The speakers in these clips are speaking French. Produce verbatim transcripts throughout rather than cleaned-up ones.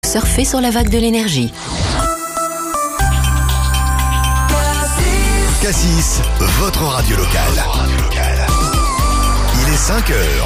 surfer sur la vague de l'énergie. Cassis, votre radio locale. Il est cinq heures.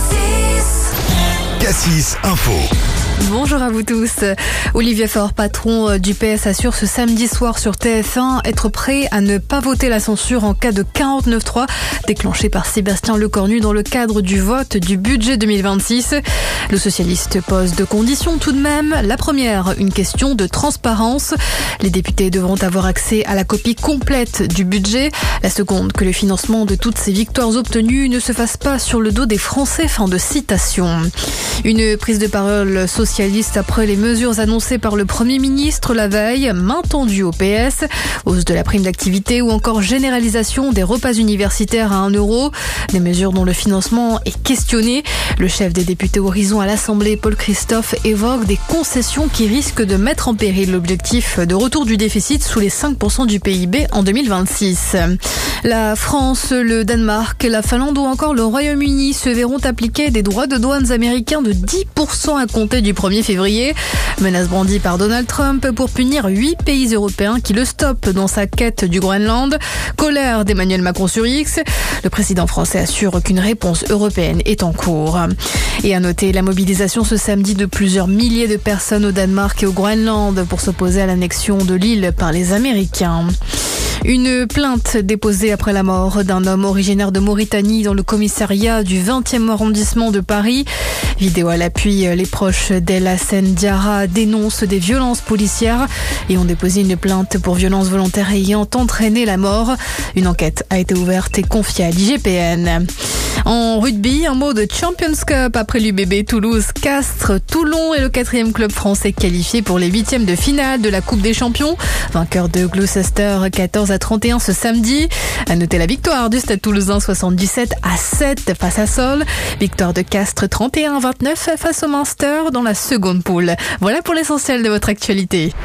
Cassis Info. Bonjour à vous tous. Olivier Faure, patron du P S, assure ce samedi soir sur T F un être prêt à ne pas voter la censure en cas de quarante-neuf trois déclenché par Sébastien Lecornu dans le cadre du vote du budget deux mille vingt-six. Le socialiste pose deux conditions tout de même. La première, une question de transparence. Les députés devront avoir accès à la copie complète du budget. La seconde, que le financement de toutes ces victoires obtenues ne se fasse pas sur le dos des Français. Fin de citation. Une prise de parole socialiste après les mesures annoncées par le Premier ministre la veille, main tendue au P S, hausse de la prime d'activité ou encore généralisation des repas universitaires à un euro. Des mesures dont le financement est questionné. Le chef des députés Horizon à l'Assemblée, Paul Christophe, évoque des concessions qui risquent de mettre en péril l'objectif de retour du déficit sous les cinq pour cent du P I B en deux mille vingt-six. La France, le Danemark, la Finlande ou encore le Royaume-Uni se verront appliquer des droits de douane américains de dix pour cent à compter du premier février. Menace brandie par Donald Trump pour punir huit pays européens qui le stoppent dans sa quête du Groenland. Colère d'Emmanuel Macron sur X. Le président français assure qu'une réponse européenne est en cours. Et à noter la mobilisation ce samedi de plusieurs milliers de personnes au Danemark et au Groenland pour s'opposer à l'annexion de l'île par les Américains. Une plainte déposée après la mort d'un homme originaire de Mauritanie dans le commissariat du vingtième arrondissement de Paris. Vidéo à l'appui, les proches d'El Hassen Diarra dénoncent des violences policières et ont déposé une plainte pour violences volontaires ayant entraîné la mort. Une enquête a été ouverte et confiée à l'I G P N. En rugby, un mot de Champions Cup après l'U B B Toulouse, Castres, Toulon est le quatrième club français qualifié pour les huitièmes de finale de la Coupe des Champions. Vainqueur de Gloucester quatorze à trente et un ce samedi. À noter la victoire du Stade Toulousain soixante-dix-sept à sept face à Sol. Victoire de Castres trente et un à vingt-neuf face au Munster dans la seconde poule. Voilà pour l'essentiel de votre actualité.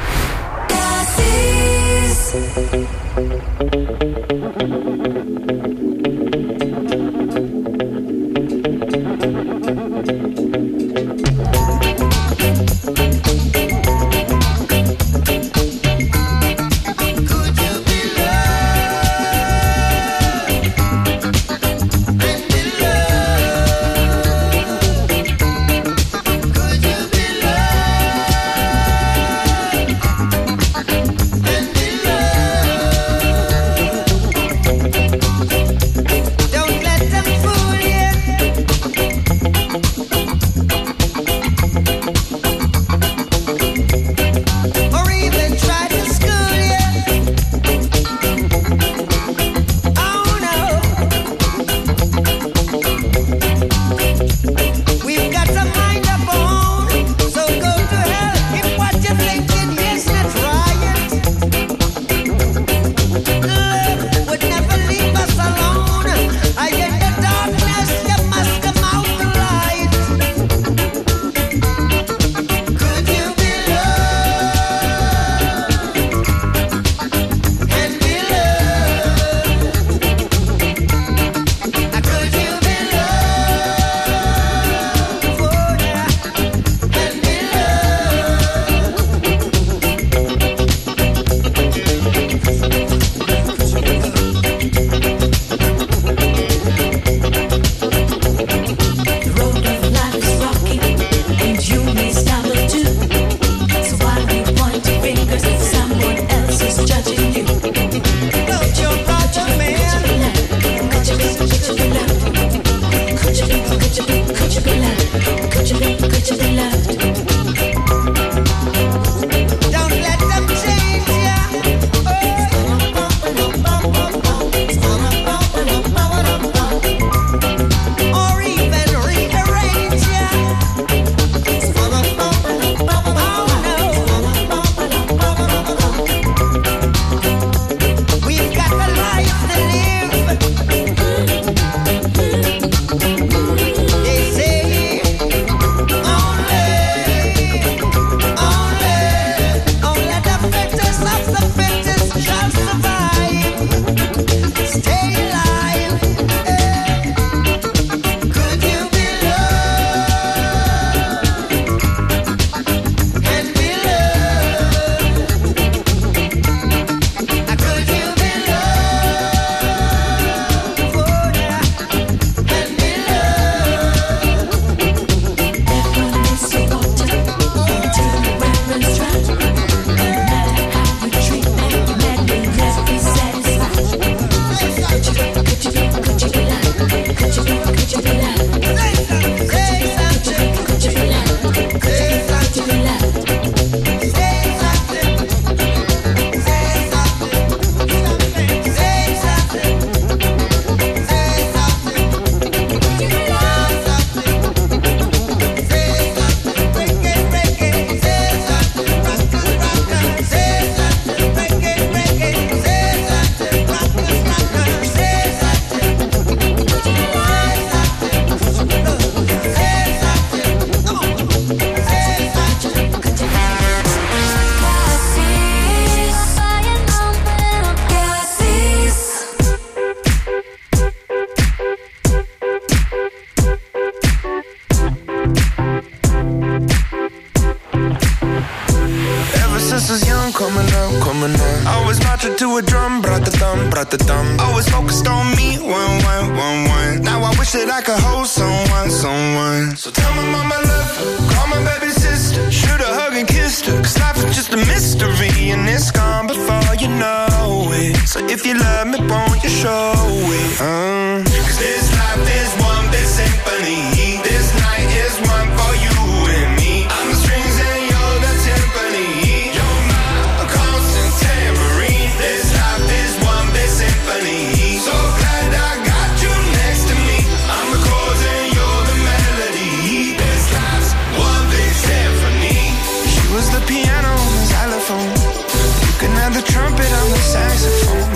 was young, coming up, coming up. I was marching to a drum, brat-a-dum, brat-a-dum. Always focused on me, one, one, one, one. Now I wish that I could hold someone, someone. So tell my mama I love her, call my baby sister. Should've hugged and kissed her, cause life is just a mystery, and it's gone before you know it. So if you love me, won't you show it? Uh. Cause this life is one big symphony. This night is one for you and me. I'm the strings and you're the timpani. You're my constant tambourine. This life is one big symphony. So glad I got you next to me. I'm the chords and you're the melody. This life's one big symphony. She was the piano and the xylophone. You can have the trumpet on the saxophone.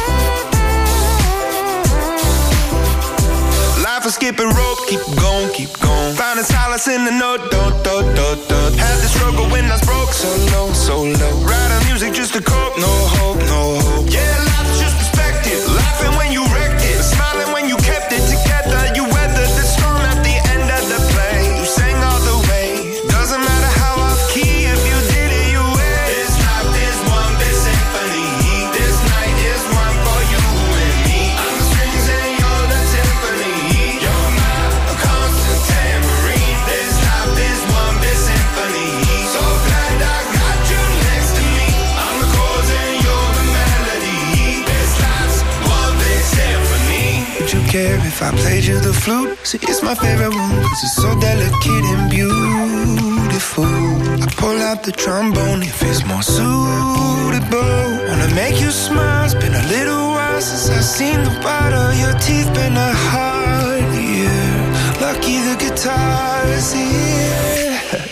Life is skipping rope, keep going, keep going. Finding solace in the note, do, do, do, do. Had the struggle when I was broke, so low, so low. Writing music just to cope, no hope, no hope. Yeah, life's just perspective. Laughing when you wrecked it, smiling when you kept it together. You weathered the storm at the end of the play. You sang all the way. Doesn't matter how off key, if you did it, you win. This life is one big symphony. This night is one for you and me. I'm the strings and you're the timpani. You're my constant tambourine. This life is one big symphony. So glad I got you next to me. I'm the chords and you're the melody. This life's one big symphony. Would you care if I played you the flute? See, it's my favorite one, cause it's so delicate and beautiful. I pull out the trombone if it's more suitable. Wanna make you smile, it's been a little while since I've seen the white of your teeth. Been a hard year, lucky the guitar's here.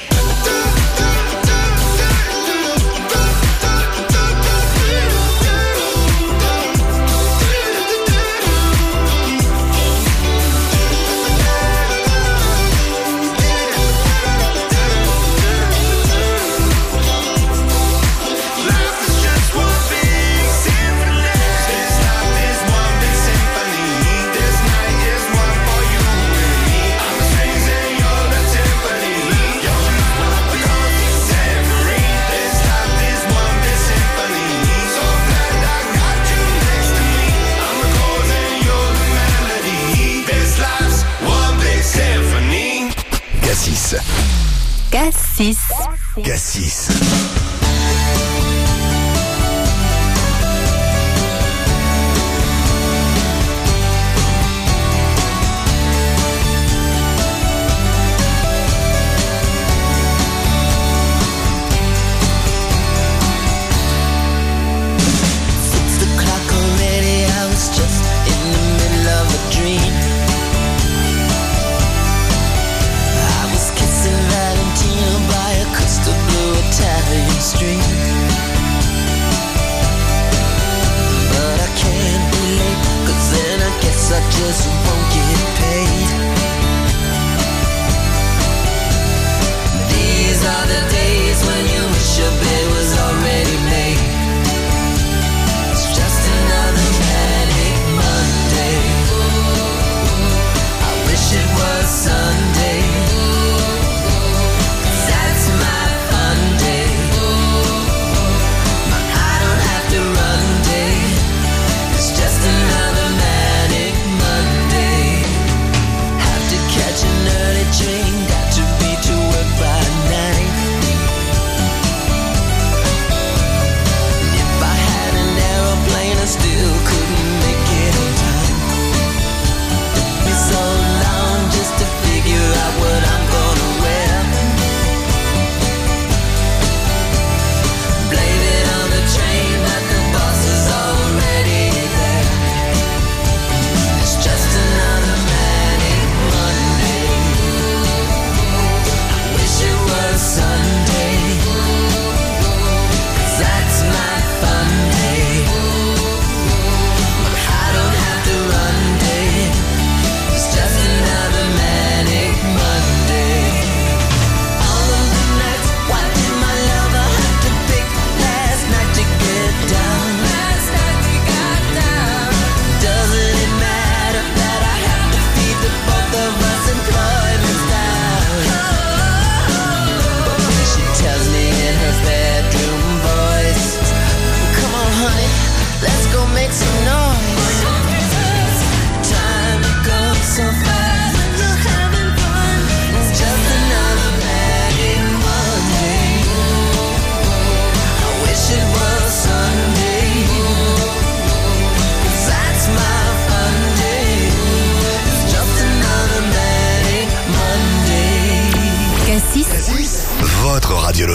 Cassis. Cassis. Valentina by a crystal blue Italian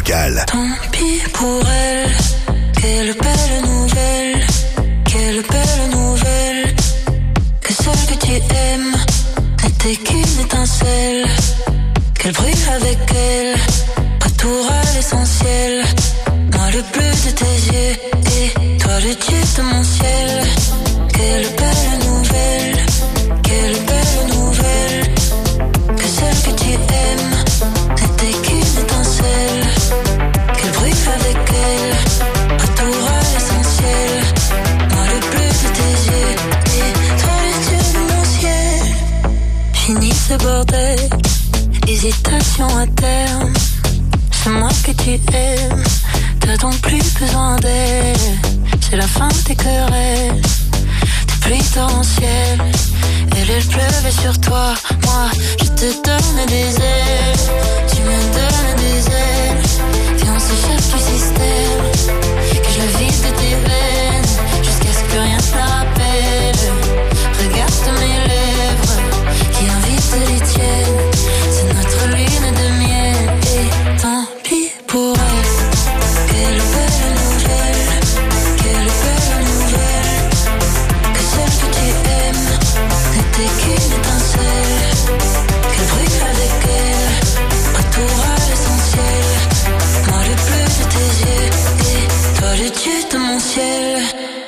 locale. Tant pis pour elle, quelle belle nouvelle, quelle belle nouvelle, que celle que tu aimes n'était qu'une étincelle, qu'elle brille avec elle, retour à l'essentiel, moi le bleu de tes yeux et toi le dieu de mon ciel, quelle belle nouvelle, quelle belle nouvelle, que celle que tu aimes n'était qu'une étincelle, qu'elle brille avec elle, retour à l'essentiel, moi le bleu de tes yeux et toi le dieu de mon ciel. Fini ce bordel, hésitation à terme, c'est moi que tu aimes, t'as donc plus besoin d'elle, c'est la fin des querelles, des pluies torrentielles, elle elle pleuvait sur toi, moi je te donne des ailes, tu me donnes des ailes, viens on s'échappe du système, que je la vide de tes veines, jusqu'à ce que rien ne la rappelle, regarde mes lèvres, qui invitent les tiennes, c'est notre lune de miel, et tant pis pour elle, quelle belle nouvelle, quelle belle nouvelle, que celle que tu aimes n'était qu'une étincelle, qu'elle brille avec elle, retour à l'essentiel, moi le bleu de tes yeux et toi le dieu de mon ciel.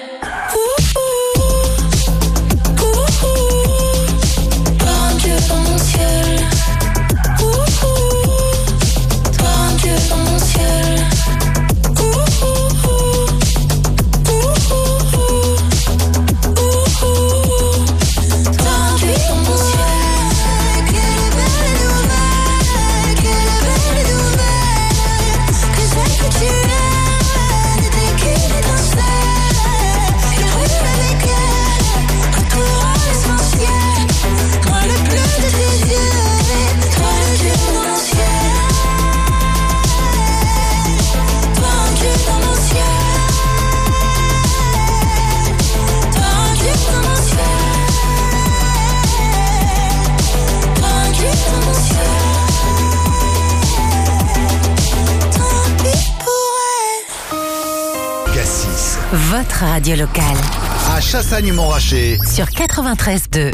Votre radio locale. À Chassagne-Montrachet. Sur quatre-vingt-treize deux.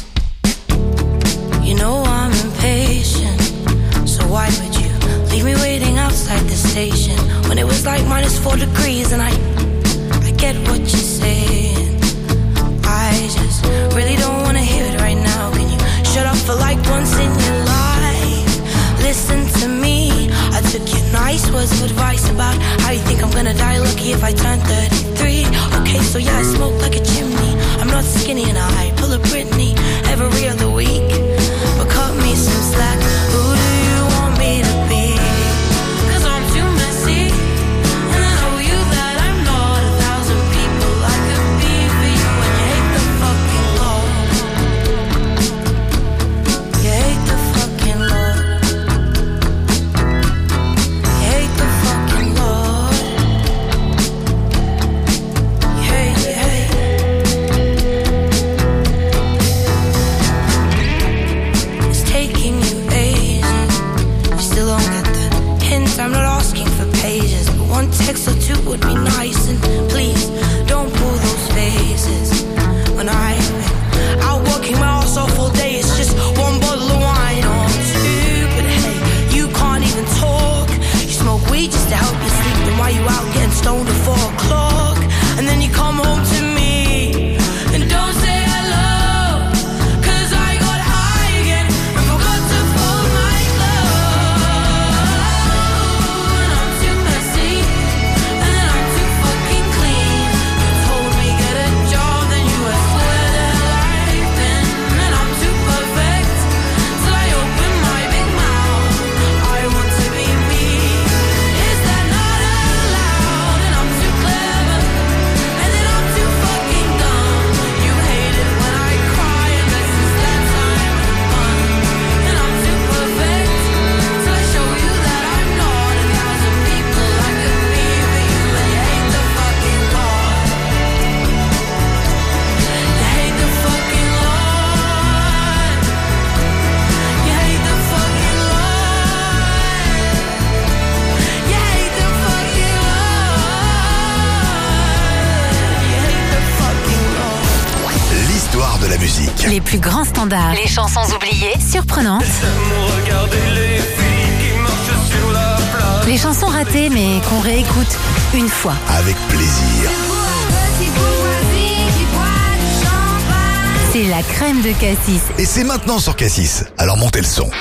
You know I'm impatient, so why would you leave me waiting outside the station when it was like minus four degrees and I, I get what you're saying. I just really don't want to hear it right now. Can you shut up for like once in your life? Listen to me. I took your nice words of advice about how you think I'm gonna die lucky if I turn thirty-three. Okay, so yeah, I smoke like a chimney. I'm not skinny and I pull a Britney every other week. But cut me some slack. Who do you want me to be? Cause I'm too messy. And I know you that I'm not a thousand people I could be for you. And you hate the fucking law. You hate the fucking law. You hate the fucking law. You hate, you hate. It's taking you ages. You still don't get the hint. I'm not asking for pages, but one text or two would be nice. And please don't pull those faces. When I'm out working my ass off all day, it's just one bottle of wine or two. But hey, you can't even talk. You smoke weed just to help you sleep. Then why you out getting stoned at four o'clock? And then you come home to me and don't say hello. Cause I got high again and forgot to fold my clothes. And I'm too messy and I'm too fucking clean. You told me get a job, then you asked where the hell I've been. And I'm too perfect till I open my big mouth. I want to be me. Is that not allowed? And I'm too clever and then I'm musique. Les plus grands standards, les chansons oubliées, surprenantes. Les chansons ratées mais qu'on réécoute une fois. Avec plaisir. C'est la crème de Cassis. Et c'est maintenant sur Cassis. Alors montez le son.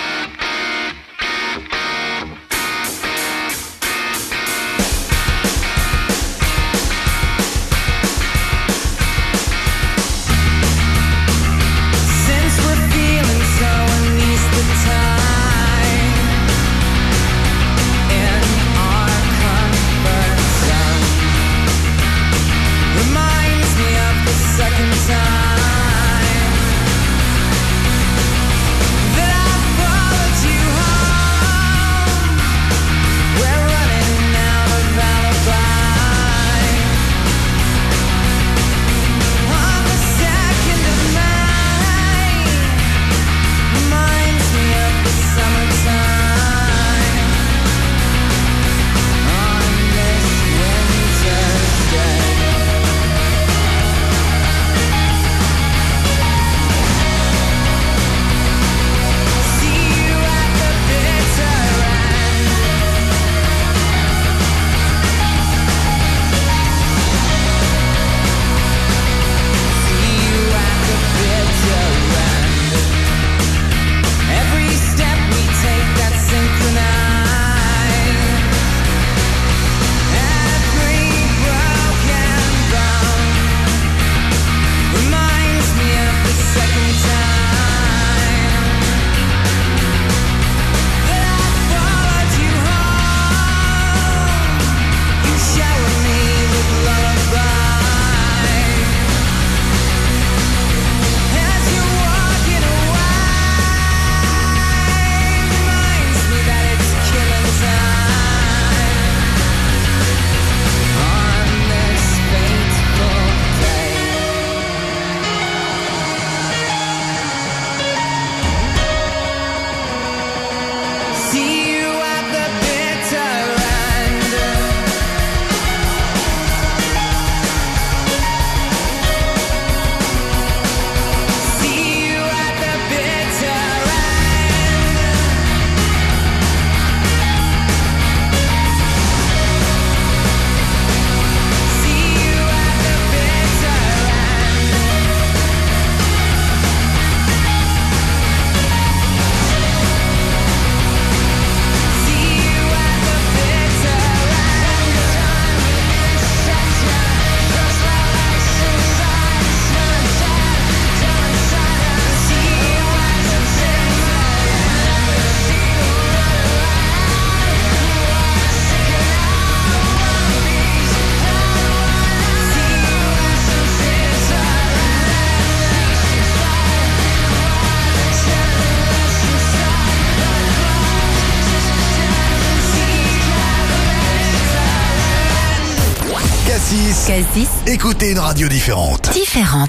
Cassis. Écoutez une radio différente. Différente.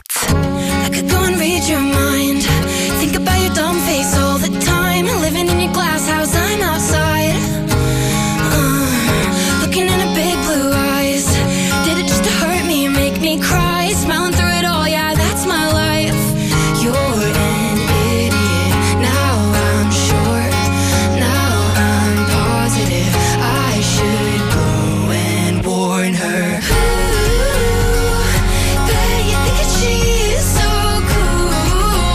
I could go and read your mind. Think about your dumb face all the time. Living in your glass house, I'm outside. Uh, looking into big blue eyes. Did it just to hurt me and make me cry? Smiling through it all, yeah, that's my life. You're an idiot. Now I'm sure. Now I'm positive. I should go and warn her. Ooh, bet you think that she is so cool.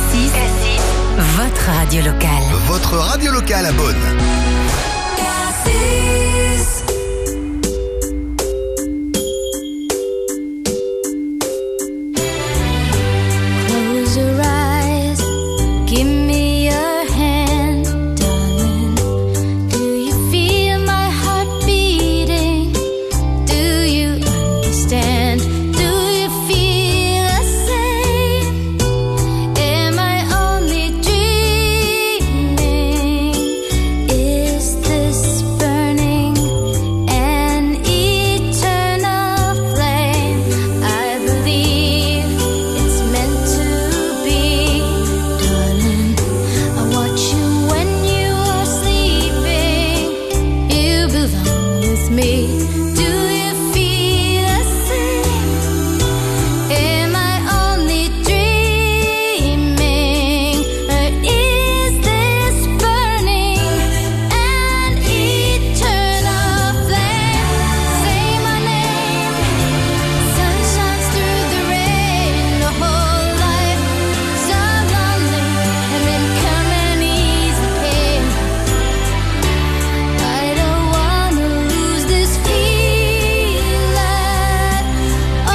Cassis, Cassis, votre radio locale. Votre radio locale à Beaune. Close your eyes, give me your hand, darling. Do you feel my heart beating? Do you understand? Do you feel the same? Am I only dreaming? Is this burning an eternal flame? I believe it's meant to be, darling. I watch you when you are sleeping. You belong with me. Do you feel the same? Am I only dreaming? Or is this burning an eternal flame? Say my name. Sun shines through the rain. The whole life so lonely, and then come and ease the pain. I don't wanna lose this feeling. Oh.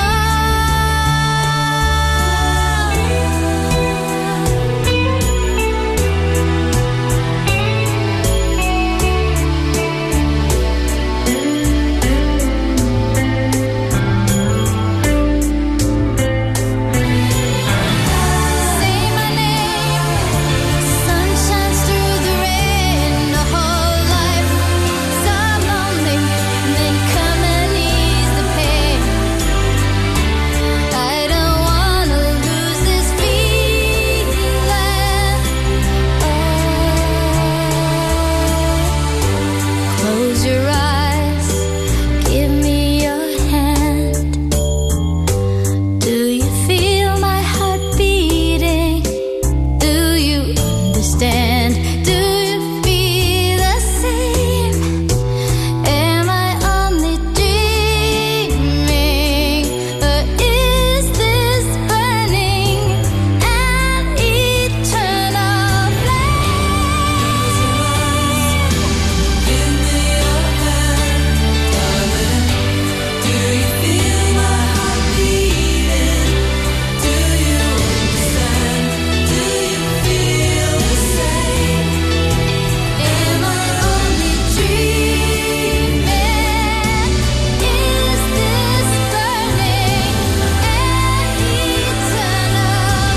Say my name. Sun shines through the rain. The whole life so lonely, and then come and ease the pain. I don't wanna lose this feeling. Oh. Close your eyes, give me your hand. Do you feel my heart beating? Do you understand? Do you feel the same? Am I only dreaming? Or is this burning an eternal flame? Give me your hand, darling. Do you feel my heart beating? Do you understand? Do you feel the same? Am I only dreaming? Is this burning an eternal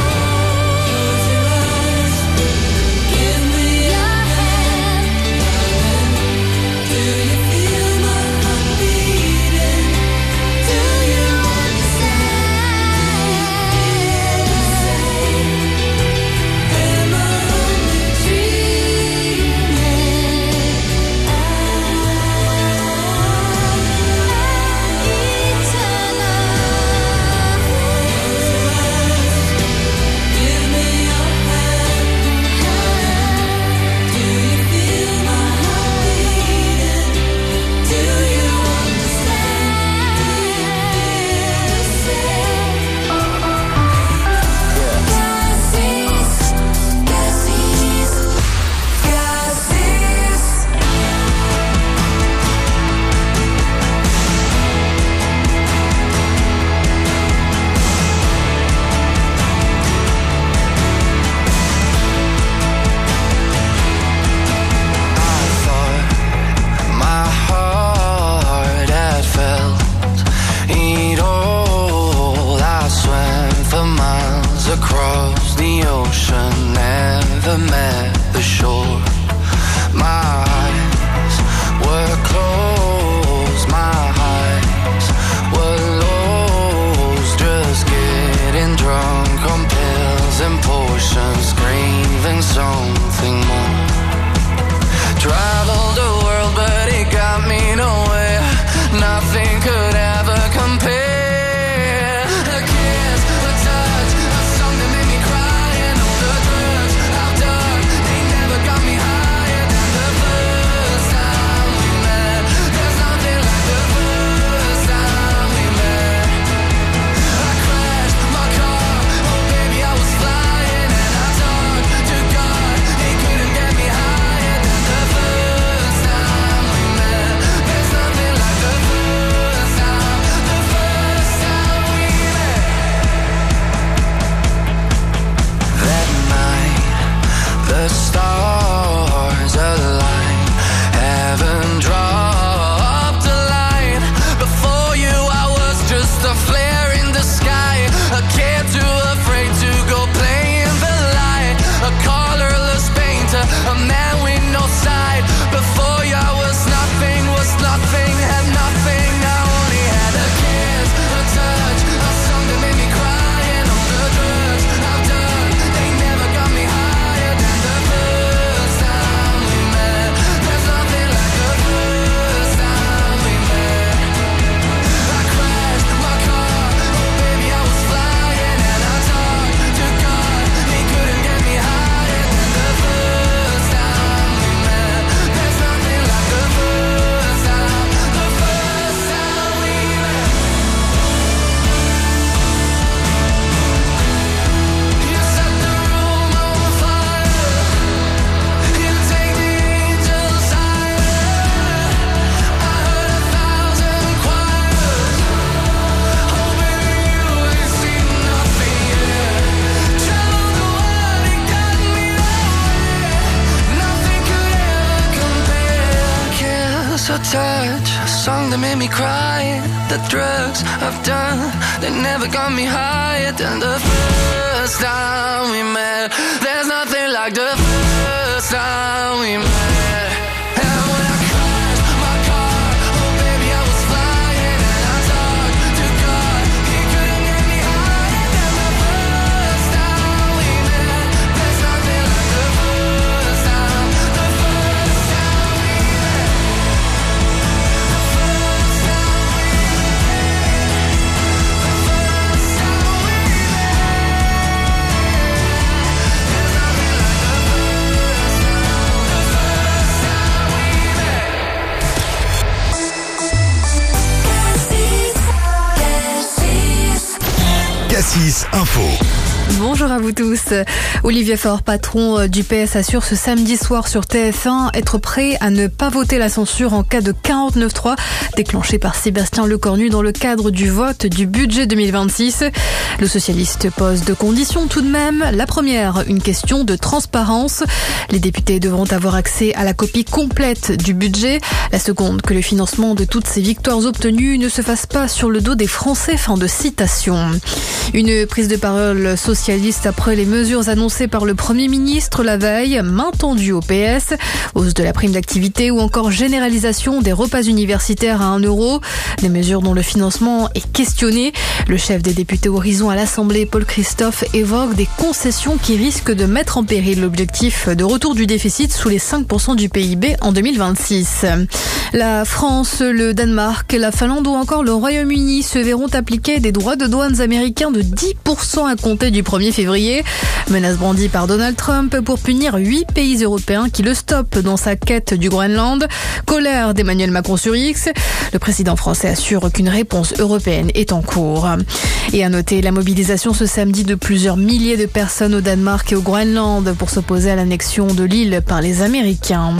flame? Give me your hand, darling. Do you feel my heart beating? Do you understand? Am I only my heart had felt it all. I swam for miles across the ocean, never met the shore. My eyes were closed, my eyes were lost, just getting drunk on pills and potions, craving something more. Traveled the world, but it got me nowhere. Nothing could ever compare. A kiss, a touch, a song that made me cry, and all the drugs I've done, they never got me higher than the first. touch, a song that made me cry. The drugs I've done, they never got me higher than the first time we met. There's nothing like the first time we met. And when I crashed my car, oh baby I was flying, and I talked to God, He couldn't get me higher than the first time we met. There's nothing like the first time, the first time we met. The first time we met. The first time we met. There's nothing like the first time, the first time we met. Cassis Info. Bonjour à vous tous. Olivier Faure, patron du P S, assure ce samedi soir sur T F un être prêt à ne pas voter la censure en cas de quarante-neuf trois déclenché par Sébastien Lecornu dans le cadre du vote du budget deux mille vingt-six. Le socialiste pose deux conditions tout de même. La première, une question de transparence. Les députés devront avoir accès à la copie complète du budget. La seconde, que le financement de toutes ces victoires obtenues ne se fasse pas sur le dos des Français. Fin de citation. Une prise de parole socialiste après les mesures annoncées par le Premier ministre la veille, main tendue au P S, hausse de la prime d'activité ou encore généralisation des repas universitaires à un euro. Des mesures dont le financement est questionné. Le chef des députés Horizon à l'Assemblée, Paul Christophe, évoque des concessions qui risquent de mettre en péril l'objectif de retour du déficit sous les cinq pour cent du P I B en deux mille vingt-six. La France, le Danemark, la Finlande ou encore le Royaume-Uni se verront appliquer des droits de douane américains de dix pour cent à compter du premier février. Menace brandie par Donald Trump pour punir huit pays européens qui le stoppent dans sa quête du Groenland. Colère d'Emmanuel Macron sur X. Le président français assure qu'une réponse européenne est en cours. Et à noter la mobilisation ce samedi de plusieurs milliers de personnes au Danemark et au Groenland pour s'opposer à l'annexion de l'île par les Américains.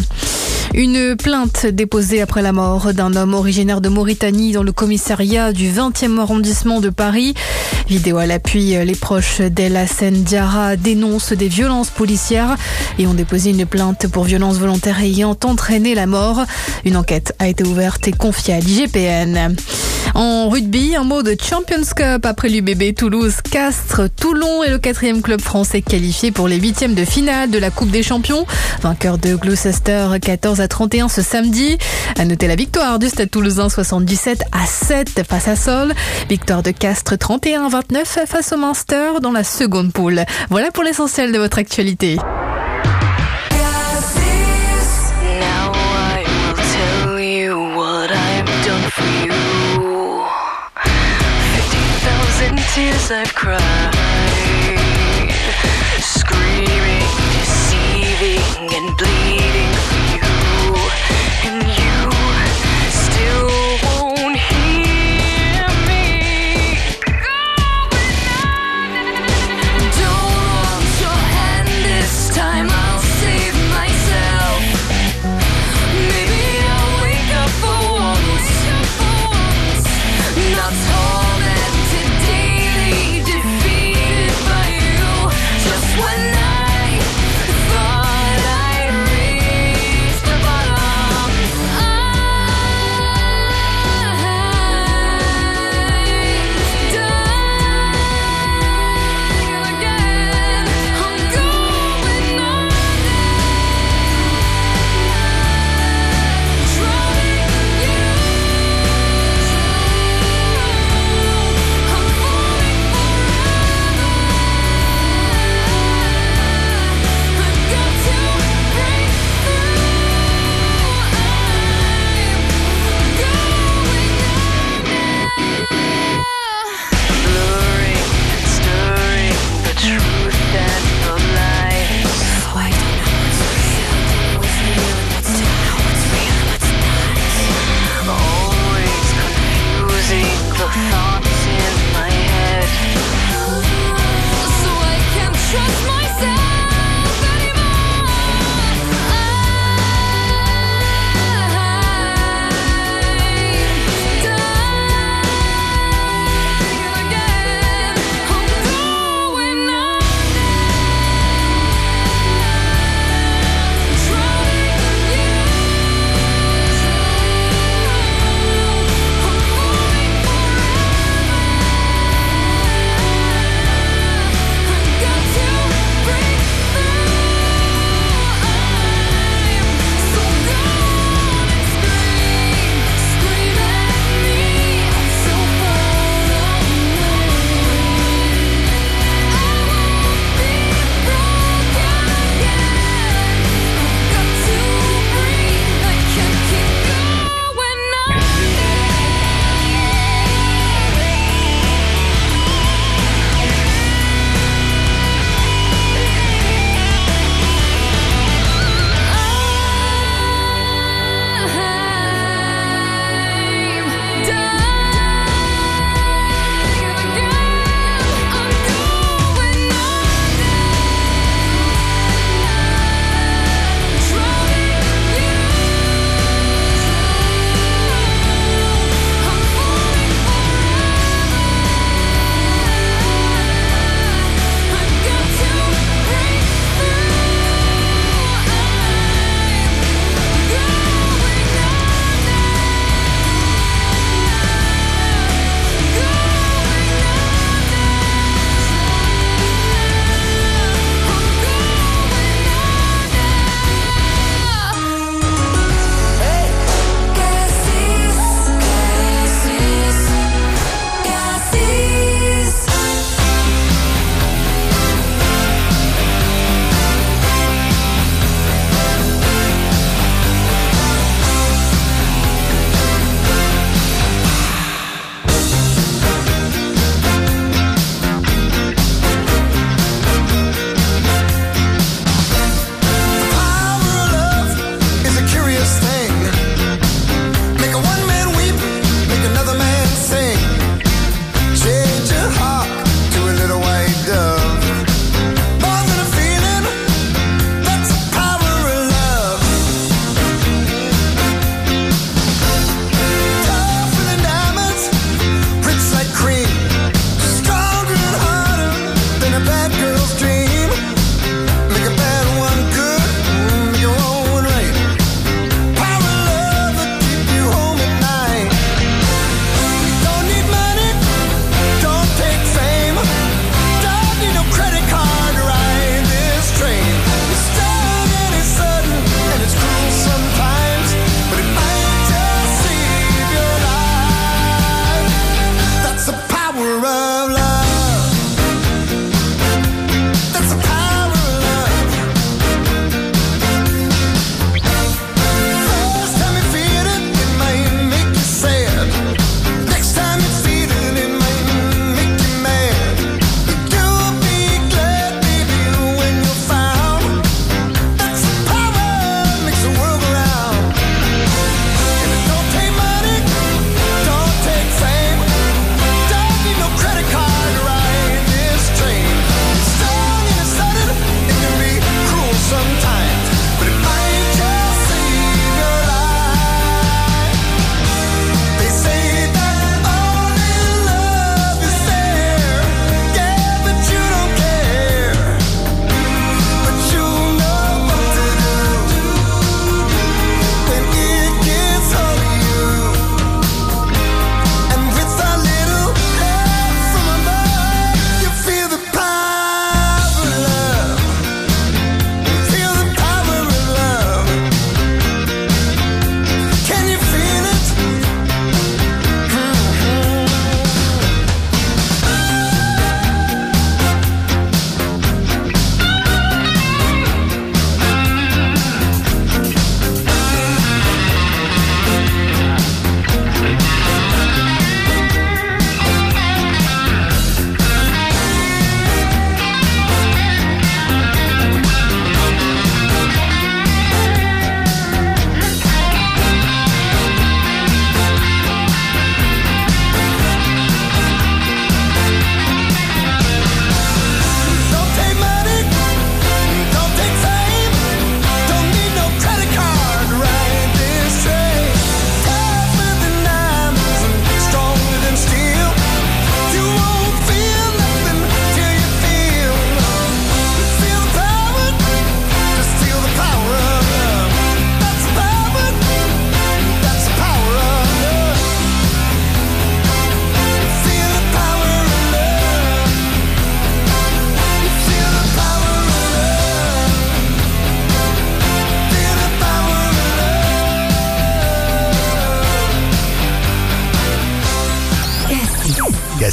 Une plainte déposée après la mort d'un homme originaire de Mauritanie dans le commissariat du vingtième arrondissement de Paris. Vidéo à l'appui, les proches d'El Hassen Diarra dénoncent des violences policières et ont déposé une plainte pour violences volontaires ayant entraîné la mort. Une enquête a été ouverte et confiée à l'I G P N. En rugby, un mot de Champions Cup après l'U B B Toulouse. Castres, Toulon est le quatrième club français qualifié pour les huitièmes de finale de la Coupe des Champions. Vainqueur de Gloucester quatorze à trente et un ce samedi. À noter la victoire du Stade Toulousain soixante-dix-sept à sept face à Sol. Victoire de Castres trente et un à vingt-neuf face au Munster dans la seconde poule. Voilà pour l'essentiel de votre actualité. Tears I've cried, screaming, deceiving and bleeding for you, and you still won't hear me. Don't want your hand this time, I'll save myself. Maybe I'll wake up for once, not tormented. Defeat.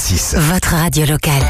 six. Votre radio locale.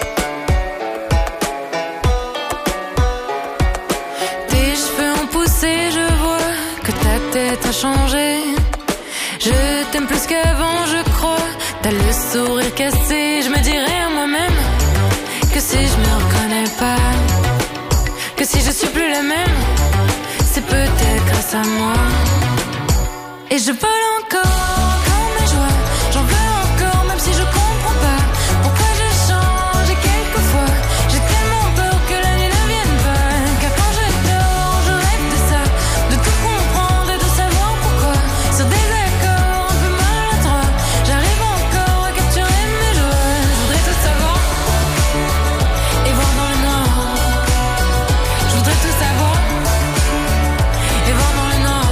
Tes cheveux ont poussé, je vois que ta tête a changé. Je t'aime plus qu'avant, je crois. T'as le sourire cassé. Je me dirais à moi-même que si je me reconnais pas, que si je suis plus la même, c'est peut-être grâce à moi. Et je vole encore comme mes joies. J'en veux encore même si je comprends pas pourquoi je change. Et quelquefois j'ai tellement peur que la nuit ne vienne pas, car quand je dors je rêve de ça, de tout comprendre et de savoir pourquoi. Sur des accords un peu maladroits, j'arrive encore à capturer mes joies. Je voudrais tout savoir et voir dans le noir. Je voudrais tout savoir et voir dans le noir.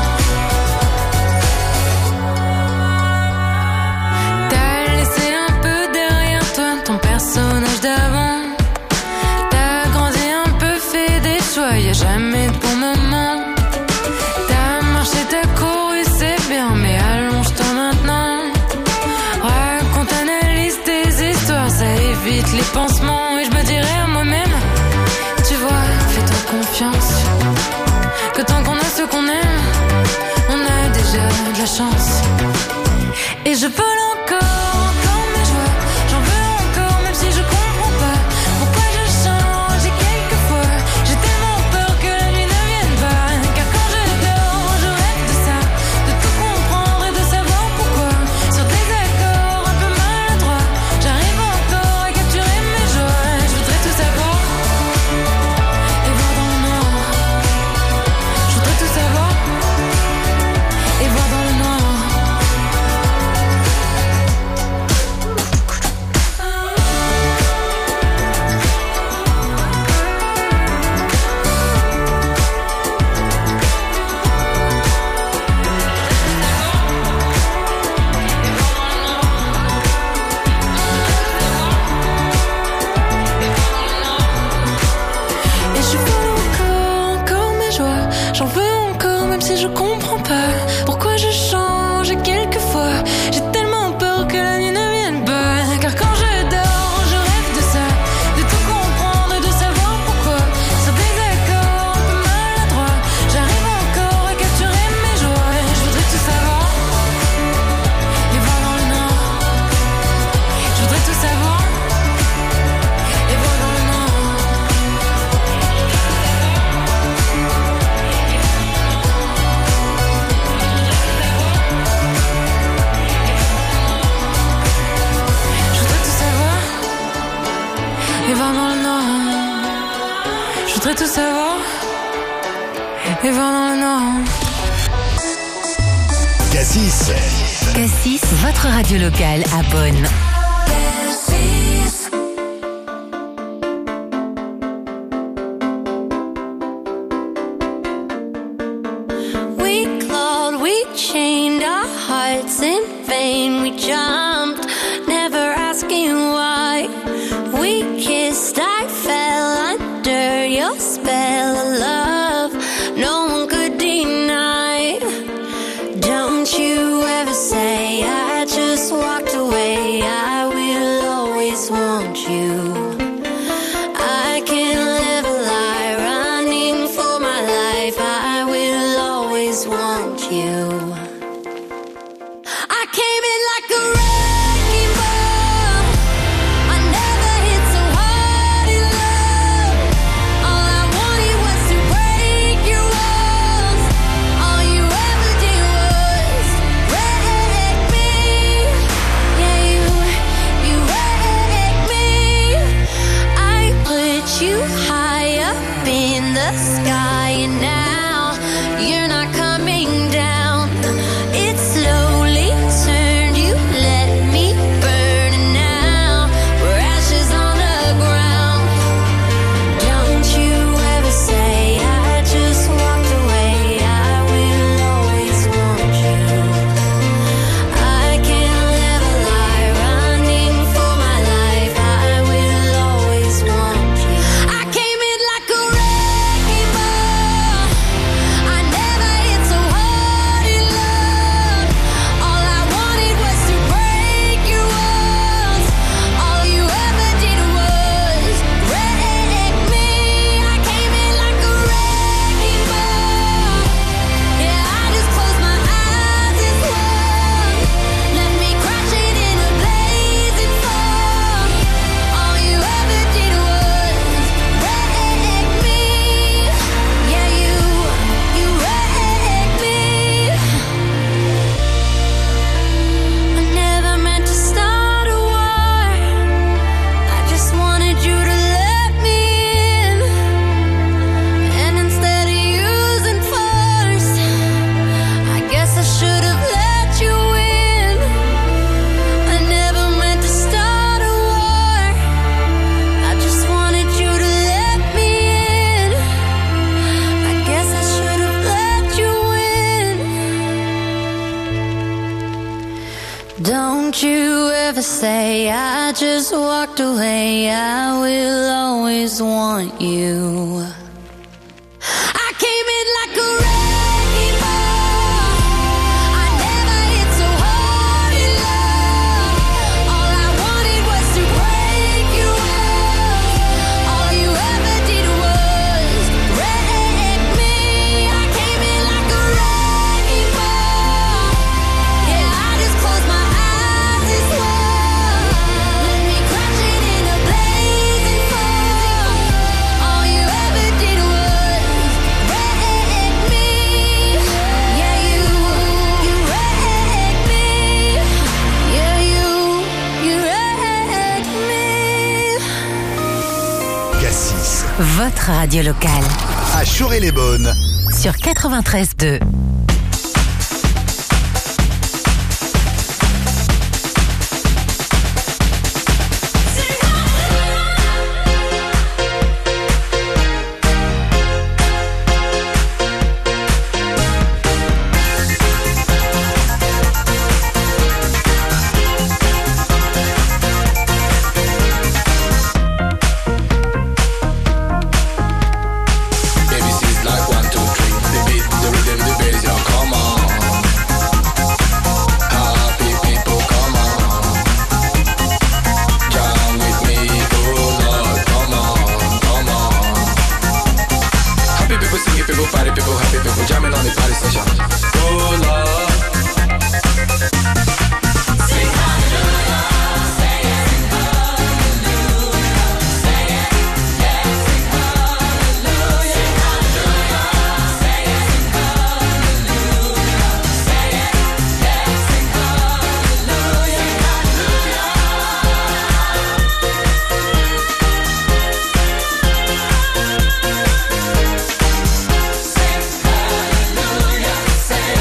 T'as laissé un peu derrière toi ton personnage d'avant. T'as grandi un peu, fait des choix, y'a jamais de bon moment. T'as marché, t'as couru, c'est bien, mais allonge-toi maintenant. Raconte, analyse tes histoires, ça évite les pansements. Et je me dirais à moi-même, tu vois, fais-toi confiance, que tant qu'on a ce qu'on aime, on a déjà de la chance. Et je vole encore comme mes joies. J'en veux encore même si je comprends pas pourquoi je change. Et quelquefois j'ai tellement peur que la nuit ne vienne pas, car quand je dors je rêve de ça, de tout comprendre et de savoir pourquoi. Sur des accords un peu maladroits, j'arrive encore à capturer mes joies. Je voudrais tout savoir et voir dans le noir. Je voudrais tout savoir et voir dans le noir. Et je veux encore, encore mes joies. J'en veux encore même si je comprends pas pourquoi je change. Et quelquefois j'ai tellement peur que la nuit ne vienne pas, car quand je dors je rêve de ça, de tout comprendre et de savoir pourquoi. Sur des accords un peu maladroits, j'arrive encore à capturer mes joies. Je voudrais tout savoir et voir dans le noir. Je voudrais tout savoir et voir dans le noir. Je voudrais tout savoir et voir dans le noir. Je voudrais tout savoir et voir dans le noir. Cassis. Cassis, votre radio locale à Bonn. We clawed, we chained our hearts in vain. We jumped, never asking why. We kissed, I fell under your spell of love. No one could deny. Don't you ever say I just walked away. I will always want you. I can't live a lie, running for my life. I will always want you. I came in like a wrecking ball. I never hit so hard in love. All I wanted was to break your walls. All you ever did was wreck me. Yeah, you, you wrecked me. I put you high up in the sky, and now you're not coming down. It slowly turned, you let me burn, and now we're ashes on the ground. Don't you ever say I just walked away. I will always want you. I can't live a lie, running for my life. I will always want you. I came in like a wrecking ball. never say I just walked away. I will always want you. I came in like a wrecking ball. I never hit so hard in love. All I wanted was to break you up. All you ever did was wreck me. I came in like a wrecking ball. Yeah, I just closed my eyes and swore. Let me crashing in a blazing fall. All you ever did was wreck me. Yeah, you, you wrecked me. Yeah, you, you wrecked me. Cassis, Votre radio locale à Choré-les-Bonnes. sur quatre-vingt-treize deux. Baby, she's like one, two, three. The beat, the rhythm, the bass, yeah, come on. Happy people, come on. Jam with me, oh Lord, come on, come on. Happy people, singing people, party people, happy people, jamming on the party session. Oh Lord. Sing hallelujah, say it, sing hallelujah, say it, yeah, sing hallelujah, sing hallelujah, say it, sing hallelujah, say it, yeah, sing hallelujah, sing hallelujah, sing hallelujah, say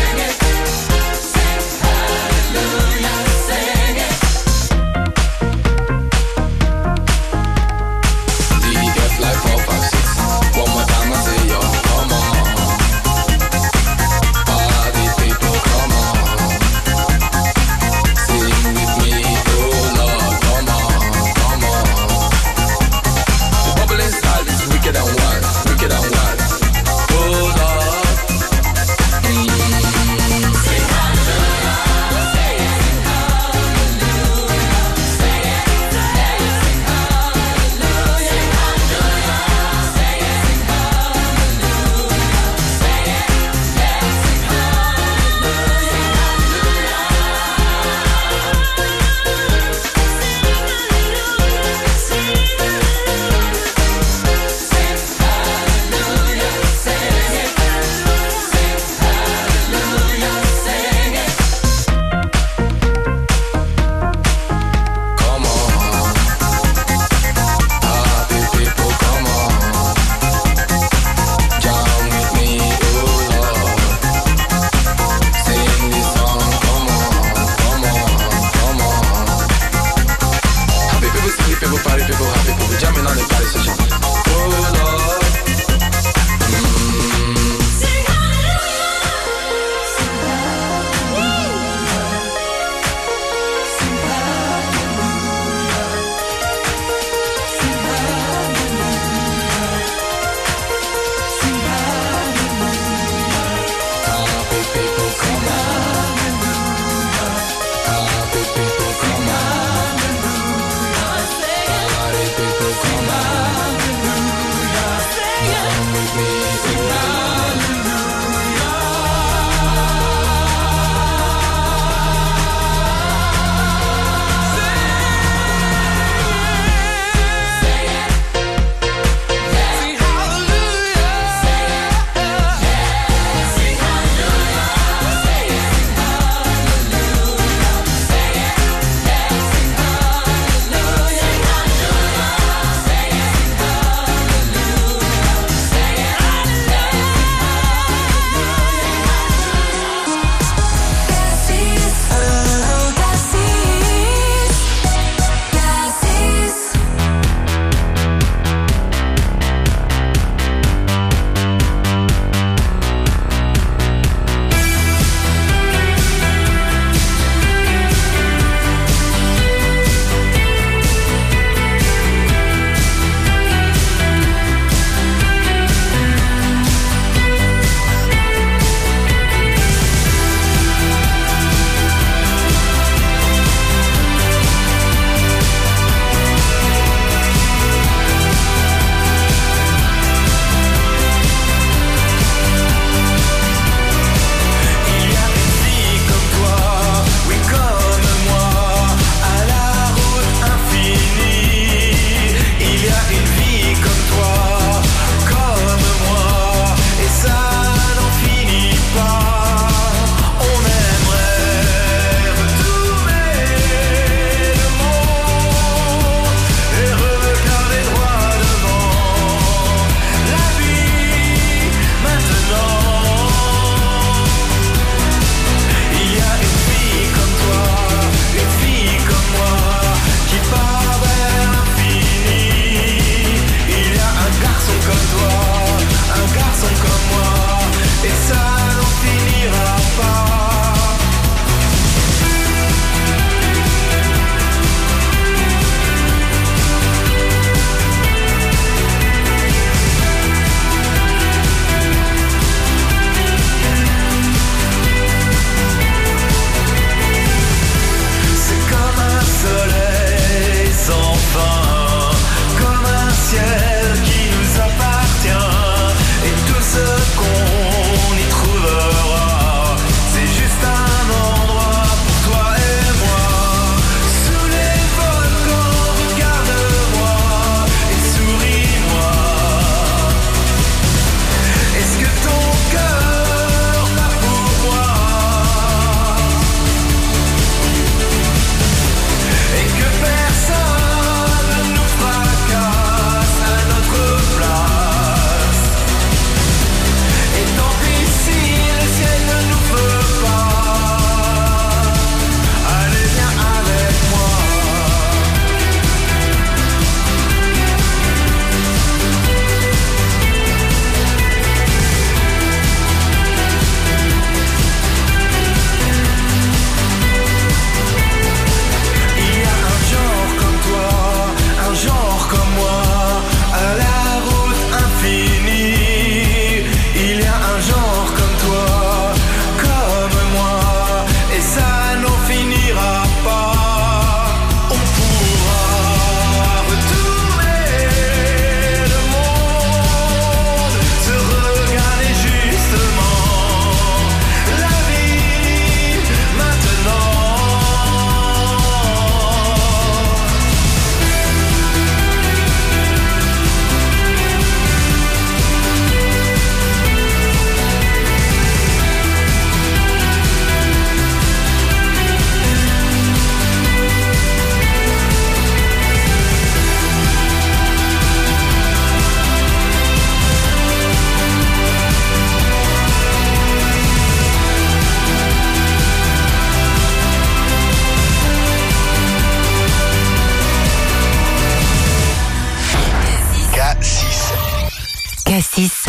Cassis.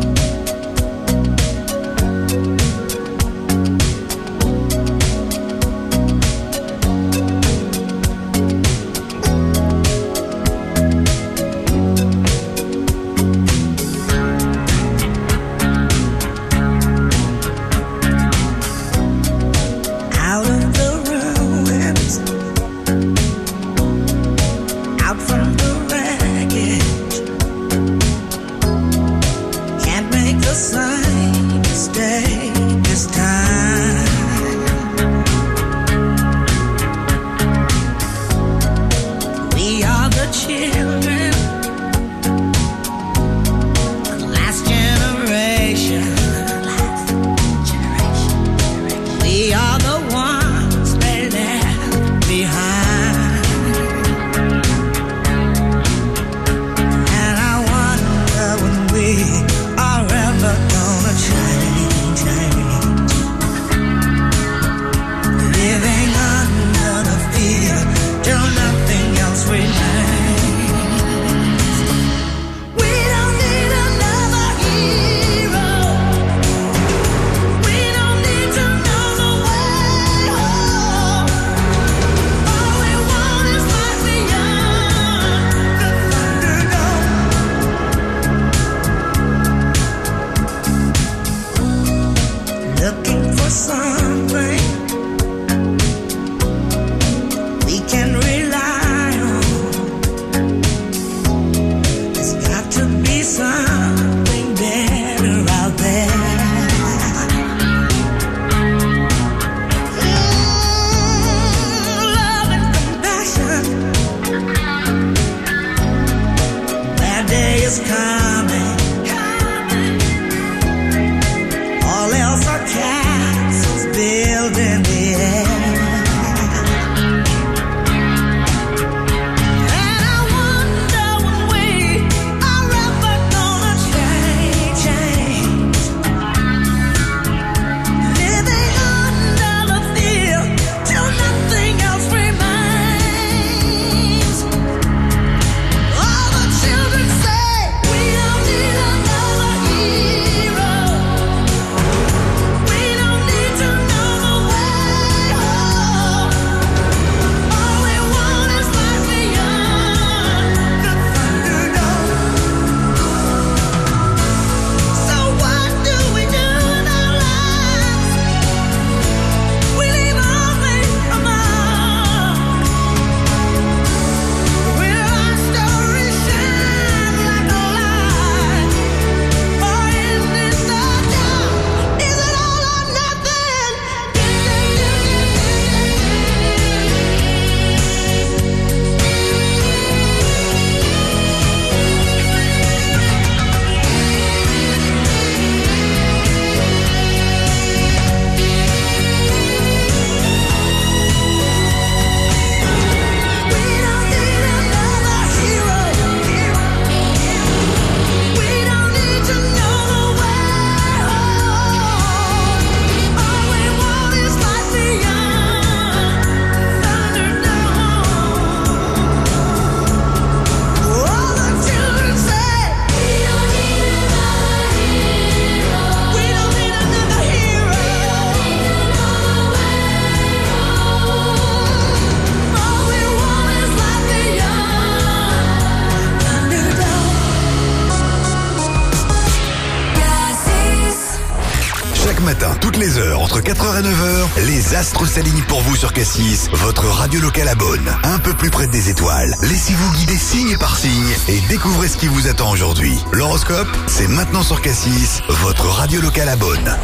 Toutes les heures, entre quatre heures et neuf heures, les astres s'alignent pour vous sur Cassis, votre radio locale à Beaune. Un peu plus près des étoiles. Laissez-vous guider signe par signe et découvrez ce qui vous attend aujourd'hui. L'horoscope, c'est maintenant sur Cassis, votre radio locale à Beaune.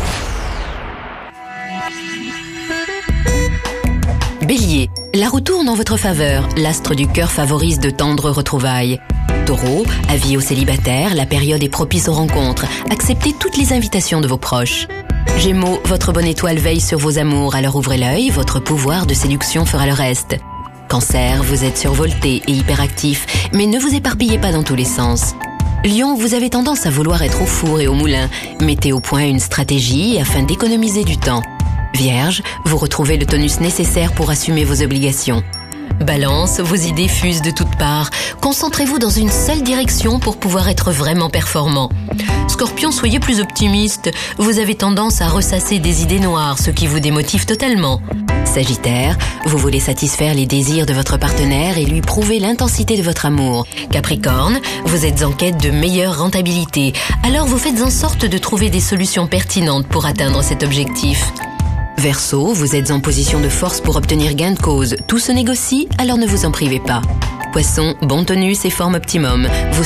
Bélier, la roue tourne en votre faveur. L'astre du cœur favorise de tendres retrouvailles. Taureau, avis aux célibataires, la période est propice aux rencontres. Acceptez toutes les invitations de vos proches. Gémeaux, votre bonne étoile veille sur vos amours, alors ouvrez l'œil, votre pouvoir de séduction fera le reste. Cancer, vous êtes survolté et hyperactif, mais ne vous éparpillez pas dans tous les sens. Lion, vous avez tendance à vouloir être au four et au moulin. Mettez au point une stratégie afin d'économiser du temps. Vierge, vous retrouvez le tonus nécessaire pour assumer vos obligations. Balance, vos idées fusent de toutes parts. Concentrez-vous dans une seule direction pour pouvoir être vraiment performant. Scorpion, soyez plus optimiste. Vous avez tendance à ressasser des idées noires, ce qui vous démotive totalement. Sagittaire, vous voulez satisfaire les désirs de votre partenaire et lui prouver l'intensité de votre amour. Capricorne, vous êtes en quête de meilleure rentabilité. Alors vous faites en sorte de trouver des solutions pertinentes pour atteindre cet objectif. Verseau, vous êtes en position de force pour obtenir gain de cause. Tout se négocie, alors ne vous en privez pas. Poisson, bon tonus et forme optimum. Vos